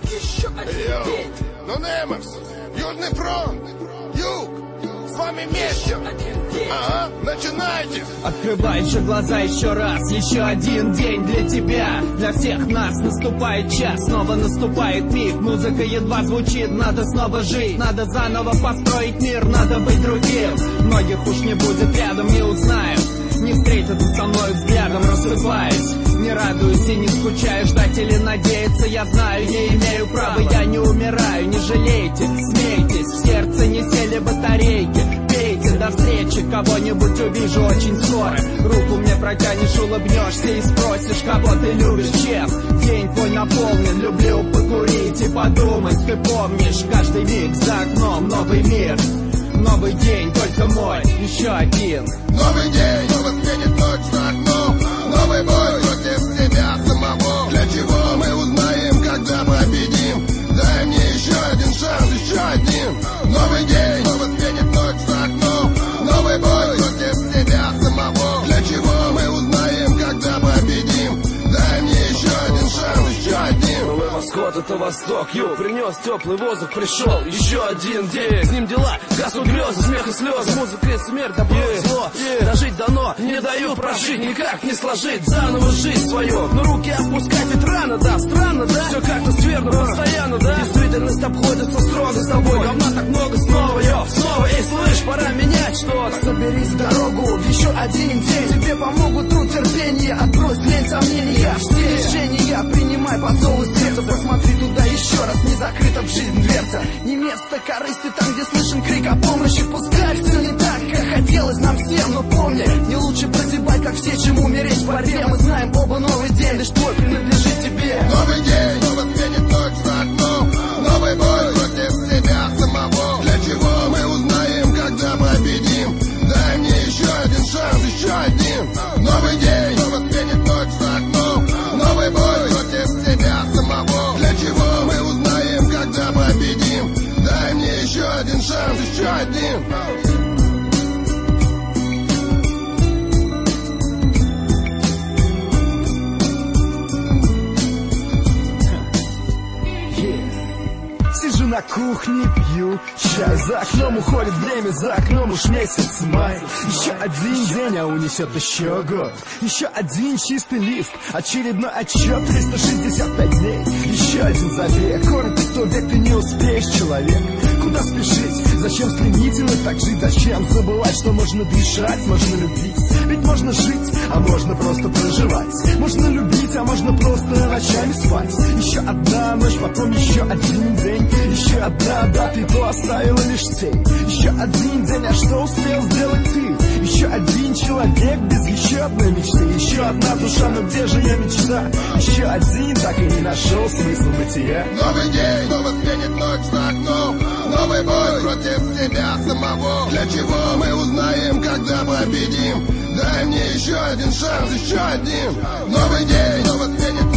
еще один день. Ну, Немерс, Южный фронт, Юг, с вами вместе. Ага, начинайте. Открывай еще глаза еще раз. Еще один день для тебя, для всех нас. Наступает час, снова наступает миг. Музыка едва звучит, надо снова жить. Надо заново построить мир, надо быть другим. Многих уж не будет рядом, не узнают, не встретятся со мной взглядом, рассыпаясь. Не радуюсь и не скучаю, ждать или надеяться. Я знаю, не имею права, я не умираю. Не жалейте, смейтесь, в сердце не сели батарейки. Пейте, до встречи, кого-нибудь увижу очень скоро. Руку мне протянешь, улыбнешься и спросишь, кого ты любишь, чем день твой наполнен. Люблю покурить и подумать, ты помнишь, каждый миг за окном новый мир. Новый день, только мой, еще один. Новый день, снова сменит ночь за окном. Новый бой против себя самого. Для чего мы узнаем, когда победим? Дай мне еще один шанс, еще один. Новый день, снова сменит ночь за окном. Новый бой против себя самого. Для чего мы узнаем, когда победим? Дай мне еще один шанс, еще один. Новый восход — это восток, юг. Принес теплый воздух, пришел еще один день. С ним дела, гаснут грезы, смех и слезы. Музыка и смерть, добро и зло. Дожить дано, не дают прожить, никак не сложить заново жизнь свою. Но руки опускать ведь рано, да, странно, да? Все как-то скверно, постоянно, да? Действительность обходится строго с тобой. Говна так много снова, снова, эй, слышь, пора менять что-то. Соберись в дорогу в еще один день. Тебе помогут труд, терпение, отбрось лень, сомнения. Все решения принимай по зову сердца. Посмотри туда еще раз, не закрыта в жизнь дверца. Не место корысти там, где слышен крик о помощи. Пускай все не так, как хотелось нам всем. Но помни, не лучше прозябать, как все, чем умереть в борьбе. Мы знаем оба, новый день лишь твой принадлежит тебе. Новый день, снова сменит ночь за окном. Новый бой против себя самого. Для чего мы узнаем, когда победим? Дай мне еще один шанс, еще один. Новый день, снова сменит ночь за окном. Новый бой против себя самого. Для чего мы узнаем, когда победим? Дай мне еще один шанс, еще один. Сижу на кухне, пью чай. За окном уходит время, за окном уж месяц май. Еще один день, а унесет еще год. Еще один чистый лист, очередной отчет. 365 дней, еще один забег. Коротко, кто век, ты не успеешь, человек. Куда спешить? Зачем стремительно так жить? Зачем забывать, что можно дышать, можно любить? Ведь можно жить, а можно просто проживать. Можно любить, а можно просто ночами спать. Еще одна ночь, потом еще один день. Еще одна дата, и то оставила лишь тень. Еще один день, а что успел сделать ты? Еще один человек без еще одной мечты. Еще одна душа, но где же ее мечта? Еще один, так и не нашел смысл бытия. Новый день, снова сменит ночь за окном. Новый бой против себя самого. Для чего мы узнаем, когда победим? Дай мне еще один шанс, еще один. Новый день, снова сменит